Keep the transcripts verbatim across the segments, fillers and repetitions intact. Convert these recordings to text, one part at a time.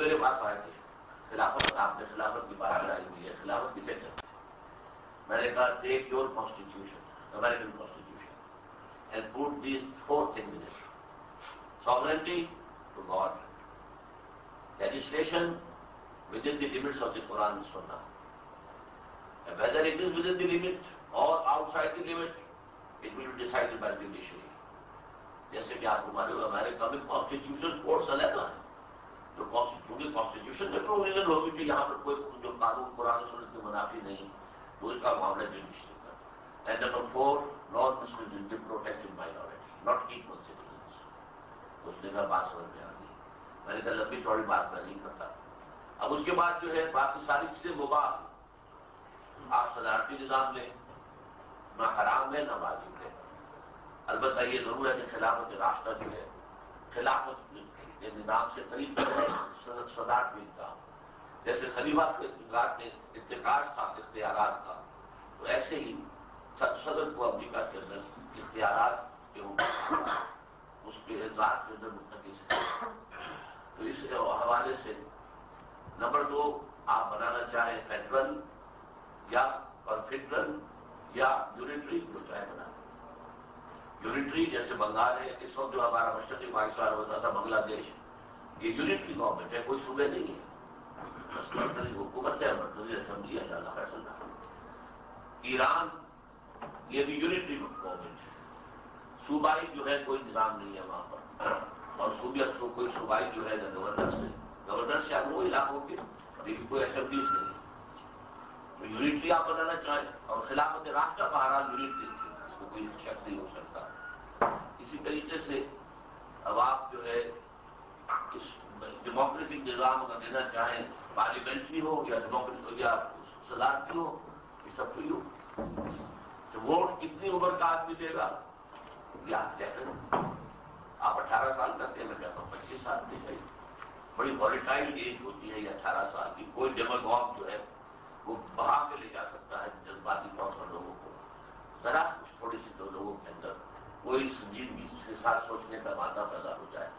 میرے پاس آئے تھے، خلافت آپ نے خلافت کی بات کرائی ہوئی ہے، خلافت کسے کہتے ہیں؟ میں نے کہا take your constitution, American constitution, and put these four things in it: sovereignty to God, legislation within the limits of the Quran and Sunnah, and whether it is within the limit or outside the limit, it will be decided by the judiciary. جیسے کہ آپ کو معلوم ہے ہمارے کبھی constitution courts علیحدہ ہیں، جو کیونکہ کانسٹیٹیوشن میں پروویژن ہوگی کہ یہاں پر کوئی جو قانون قرآن سنت کے منافی نہیں، تو اس کا معاملہ جوڈیشری کا. And number four, non Muslim in the protected minority, not equal citizens. اس نے کہا بات سمجھ میں آ گئی. میں نے کہا لمبی چوڑی بات میں نہیں کرتا. اب اس کے بعد جو ہے باقی ساری چیزیں مباح، آپ صدارتی نظام لیں، نہ حرام ہے نہ واجب ہے. البتہ یہ ضرور ہے کہ خلافت راستہ جو ہے خلافت کے نظام سے قریب ہے صدارت بھی کا. جیسے خلیفہ کے اتقاص تھا اختیارات کا، تو ایسے ہی صدر کو امریکہ کے اندر اختیارات کے اوپر اس کے ذات کے اندر متقی سے. تو اس حوالے سے نمبر دو، آپ بنانا چاہیں فیڈرل یا کنفیڈرل یا یونٹری، جو چاہے بنا. یونٹری جیسے بنگال ہے، اس وقت جو ہمارا مشرقی پاکستان ہوتا تھا بنگلہ دیش، یہ یونٹری گورنمنٹ ہے، کوئی صوبے نہیں ہے، بس مرکزی حکومت ہے، مرکزی اسمبلی ہے، اللہ فیصلہ. ایران یہ بھی یونٹری گورنمنٹ ہے، صوبائی جو ہے کوئی نظام نہیں ہے وہاں پر، اور صوبیت کو کوئی صوبائی جو ہے گورنر سے گورنر سے اب وہ علاقوں کی لیکن کوئی اسمبلیز نہیں. تو یونٹری آپ بنانا چاہیں، اور خلافت راستہ بہرحال یونٹری تھی، اس میں کوئی شک نہیں ہو سکتا. اسی طریقے سے اب آپ جو ہے اس ڈیموکریٹک نظام کا دینا چاہیں، پارلیمنٹری ہو یا ڈیموکریٹک یا صدارتی ہو، یہ سب تو ہی ہو. تو ووٹ کتنی عمر کا آدمی دے گا یہ آپ طے کریں. آپ اٹھارہ سال کرتے ہیں، میں کہتا ہوں پچیس سال دی جائے. بڑی والیٹائل ایج ہوتی ہے یہ اٹھارہ سال کی. کوئی ڈیماگوگ جو ہے وہ بہا کے لے جا سکتا ہے جذباتی طور پر لوگوں کو. ذرا کچھ تھوڑی سی دو لوگوں کے اندر کوئی سنجیدگی کے ساتھ سوچنے کا مادہ پیدا ہو جائے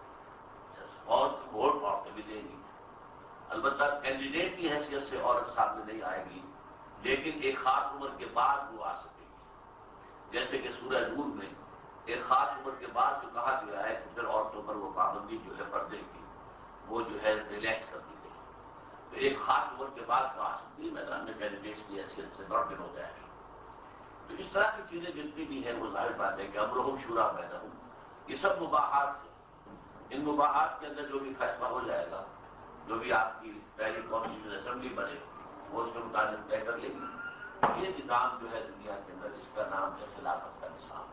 اور ووٹ اور بھی دے گی. البتہ کینڈیڈیٹ کی حیثیت سے عورت سامنے نہیں آئے گی، لیکن ایک خاص عمر کے بعد وہ آ سکے گی. جیسے کہ سورہ نور میں ایک خاص عمر کے بعد جو کہا گیا ہے کہ پھر عورتوں پر وہ پابندی جو ہے پردے کی وہ جو ہے ریلیکس کر دی گئی. تو ایک خاص عمر کے بعد تو آ سکتی ہے میدان میں کینڈیڈیٹس کی حیثیت سے، ناٹ بلو دیٹ. تو اس طرح کی چیزیں جتنی بھی ہیں وہ ظاہر بات ہے کہ امرہم شورا بینہم، یہ سب مباحات ہیں. ان مباحات کے اندر جو بھی فیصلہ ہو جائے گا، جو بھی آپ کی پہلی کانسٹیٹیوشن اسمبلی بنے وہ اس کے مطابق طے کر لے گی. یہ نظام جو ہے دنیا کے اندر اس کا نام ہے خلافت کا نظام.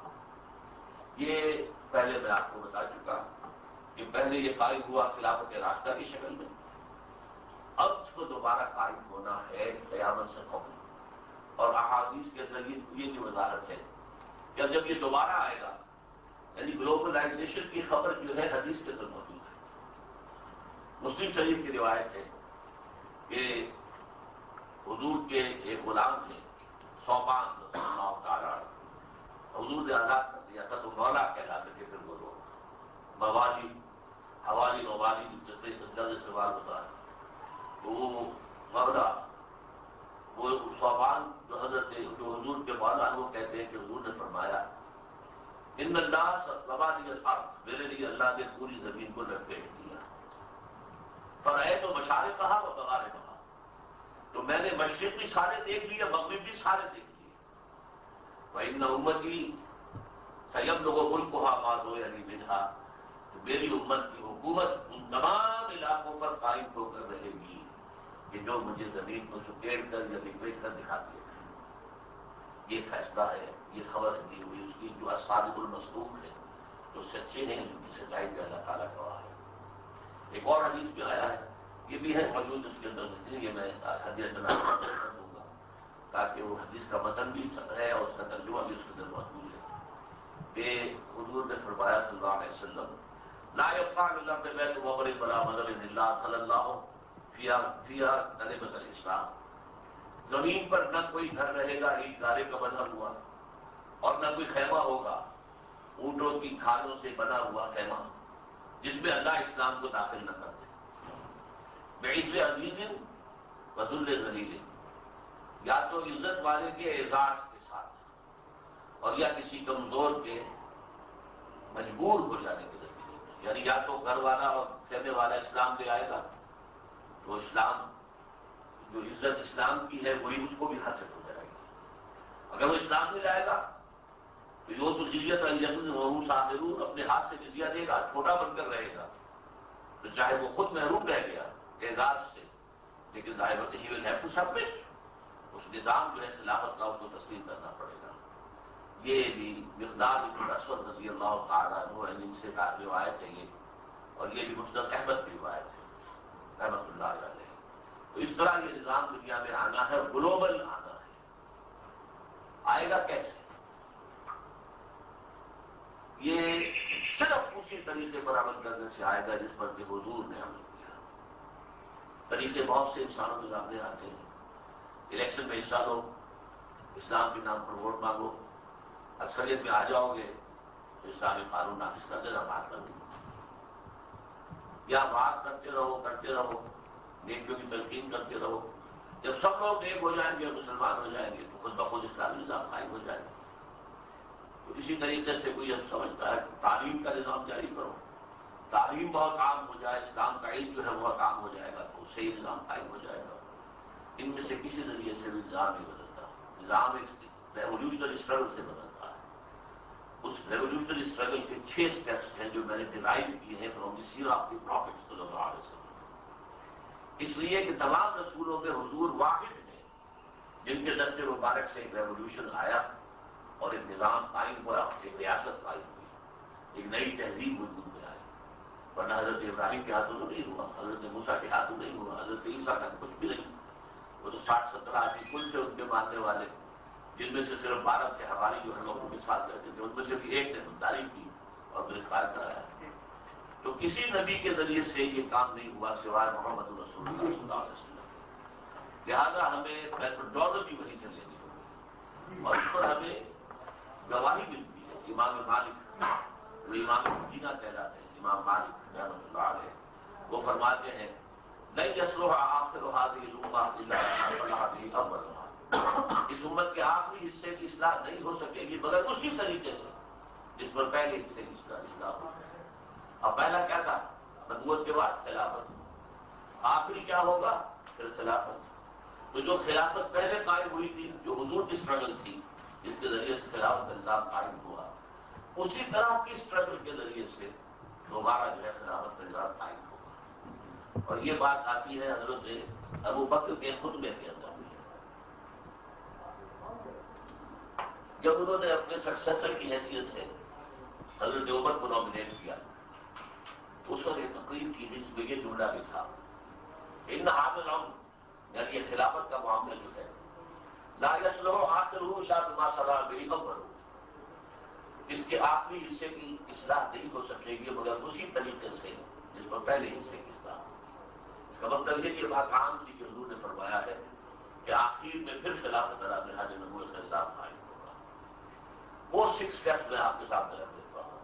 یہ پہلے میں آپ کو بتا چکا کہ پہلے یہ قائم ہوا خلافت راستہ کی شکل میں، اب اس کو دوبارہ قائم ہونا ہے قیامت سے قبل. اور احادیث کے اندر یہ جو وضاحت ہے کہ جب یہ دوبارہ آئے گا، یعنی گلوبلائزیشن کی خبر جو ہے حدیث کے اندر موجود ہے. مسلم شریف کی روایت ہے کہ حضور کے ایک غلام نے صوبان رضی اللہ تعالیٰ حضور نے آزاد کر دیا تھا، تو مولا کہلاتے تھے پھر وہ لوگ. موالی حوالی موالی جیسے جلد سوال ہوتا ہے، تو وہ مولا وہ صوبان جو حضرت جو حضور کے مولا وہ کہتے ہیں کہ حضور نے فرمایا ان اللہ موالی الارض، میرے لیے اللہ نے پوری زمین کو لپیٹ دیا. فرائے تو مشارق کہا وہ بغارے کہا، تو میں نے مشرق بھی سارے دیکھ لیے، مغرب بھی سارے دیکھ لیے. وَإِنَّ أُمَّتِي سَيَبْلُغُ مُلْكُهَا مَا دُعِيَ مِنْهَا، تو میری امت کی حکومت ان تمام علاقوں پر قائم ہو کر رہے گی کہ جو مجھے زمین کو سکیڑ کر یا لپیٹ کر دکھا دیے تھے. یہ فیصلہ ہے، یہ خبر دی ہوئی اس کی جو الصادق المصدوق ہے، جو سچے ہیں، جن کی سچائی کا اللہ تعالیٰ گواہ ہے. ایک اور حدیث میں آیا ہے، یہ بھی ہے موجود اس کے اندر نہیں، یہ میں حدیث میں کر دوں گا تاکہ وہ حدیث کا متن بھی ہے اور اس کا ترجمہ بھی اس کے اندر موجود ہے. کہ حضور نے فرمایا صلی اللہ علیہ وسلم لا يبقى من الارض بيت وغرب ولا مدر الا صلی اللہ فيها فيها كلمة الاسلام. زمین پر نہ کوئی گھر رہے گا اینٹ گارے کا بنا ہوا، اور نہ کوئی خیمہ ہوگا اونٹوں کی کھالوں سے بنا ہوا خیمہ، جس میں اللہ اسلام کو داخل نہ کر دے. بعز عزیز و ذل ذلیل، یا تو عزت والے کے اعزاز کے ساتھ اور یا کسی کمزور کے مجبور ہو جانے کے نتیجے میں، یعنی یا تو گھر والا اور کہنے والا اسلام لے آئے گا تو اسلام جو عزت اسلام کی ہے وہی اس کو بھی حاصل ہو جائے گی، اگر وہ اسلام نہیں لائے گا تو یہ تو جزیت الجن صاحر اپنے ہاتھ سے جزیہ دے گا، چھوٹا بن کر رہے گا، تو چاہے وہ خود محروم رہ گیا اعزاز سے، لیکن ظاہر ہی ول ہیو ٹو سبمٹ، اس نظام جو ہے خلافت کا اس کو تسلیم کرنا پڑے گا۔ یہ بھی مقدار بن اسود رضی اللہ تعالیٰ عنہ ہے جن سے روایت ہے یہ، اور یہ بھی مسند احمد کی روایت ہے رحمۃ اللہ علیہ۔ تو اس طرح یہ نظام دنیا میں آنا ہے، گلوبل آنا ہے۔ آئے گا کیسے؟ یہ صرف اسی طریقے پر عمل کرنے سے آئے گا جس پر کہ حضور نے عمل کیا۔ طریقے بہت سے انسانوں کے سامنے آتے ہیں، الیکشن میں حصہ لو، اسلام کے نام پر ووٹ مانگو، اکثریت میں آ جاؤ گے تو اسلامی قانون نافذ کر دینا، بات کرنی، یا بات کرتے رہو کرتے رہو نیکیوں کی تلقین کرتے رہو، جب سب لوگ نیک ہو جائیں گے اور مسلمان ہو جائیں گے تو خود بخود اسلامی نظام قائم ہو جائے گا۔ تو اسی طریقے سے کوئی اب سمجھتا ہے کہ تعلیم کا نظام جاری کرو، تعلیم بہت عام ہو جائے، اسلام کا علم جو ہے بہت عام ہو جائے گا تو صحیح نظام قائم ہو جائے گا۔ ان میں سے کسی ذریعے سے بھی نظام نہیں بدلتا، نظام ایک ریولیوشنری اسٹرگل سے بدلتا ہے۔ اس ریولیوشنری اسٹرگل کے چھ اسٹیپس ہیں جو میں نے ڈرائیو کیے ہیں فرام دی سیرہ آف دی پروفیٹ صلی اللہ علیہ وسلم، اس لیے کہ تمام رسولوں میں حضور واحد ہیں جن کے دست مبارک سے ایک ریولیوشن آیا اور ایک نظام قائم ہوا، ایک ریاست قائم ہوئی، ایک نئی تہذیب وجود میں آئی، ورنہ حضرت ابراہیم کے ہاتھوں نہیں ہوا، حضرت موسیٰ کے ہاتھوں نہیں ہوا، حضرت عیسیٰ کا کچھ بھی نہیں۔ وہ تو ساٹھ سترہ آدمی کل تھے ان کے ماننے والے، جن میں سے صرف بارہ کے حواری جو ہر وقت کے ساتھ رہتے تھے، ان میں سے بھی ایک نے خودداری کی اور گرفتار کرایا۔ تو کسی نبی کے ذریعے سے یہ کام نہیں ہوا سوائے محمد رسول اللہ صلی اللہ علیہ وسلم، لہذا ہمیں میتھڈالوجی وہی سے لینی ہوگی اور اس پر ہمیں گواہی ملتی ہے۔ امام مالک جو امام مدینہ کہلاتے ہیں، امام مالک رحمۃ اللہ علیہ، وہ فرماتے ہیں لن يصلح آخر هذه الامة الا بما صلح به اولها، اس امت کے آخری حصے کی اصلاح نہیں ہو سکے گی مگر اسی طریقے سے جس پر پہلے حصے کی اصلاح ہو۔ اب پہلا کیا تھا؟ نبوت کے بعد خلافت، آخری کیا ہوگا؟ پھر خلافت۔ تو جو خلافت پہلے قائم ہوئی تھی، جو حضور کی اسٹرگل تھی جس کے ذریعے سے خلافت کا نظام قائم ہوا، اسی طرح کی اسٹرگل کے ذریعے سے دوبارہ جو ہے خلافت کا نظام قائم ہوگا۔ اور یہ بات آتی ہے حضرت ابو بکر کے خطبے کے اندر، جب انہوں نے اپنے سکسیسر کی حیثیت سے حضرت عمر کو نامنیٹ کیا، اس وقت یہ تقریر کی جس میں یہ جملہ بھی تھا ان حامل الامر، یعنی یہ خلافت کا معاملہ جو ہے لا یصلح آخرہ الا بما صلح به اولہ، اس کے آخری حصے کی اصلاح نہیں ہو سکے گی مگر اسی طریقے سے جس پر پہلے حصے کی اصلاح ہوگی۔ اس کا مطلب یہ کہ بات عام تھی کہ حضور نے فرمایا ہے کہ آخر میں پھر خلافت علی منہاج نبوت کا نظام قائم ہوگا۔ وہ سکس اسٹیپس میں آپ کے سامنے رکھ دیتا ہوں۔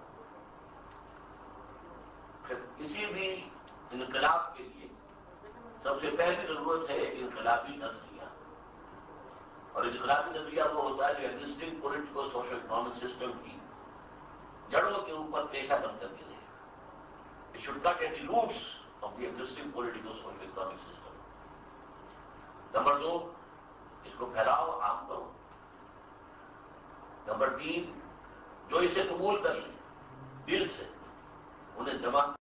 کسی بھی انقلاب کے لیے سب سے پہلی ضرورت ہے انقلابی نظریہ، اور انقلابی نظریہ وہ ہوتا ہے جو existing political social economic system کی جڑوں کے اوپر پیشہ بن کر گرے۔ It should cut at the roots of the existing political social economic system۔ Number دو، اس کو پھیلاؤ، عام کرو۔ نمبر تین، جو اسے قبول کر لیں دل سے انہیں جمع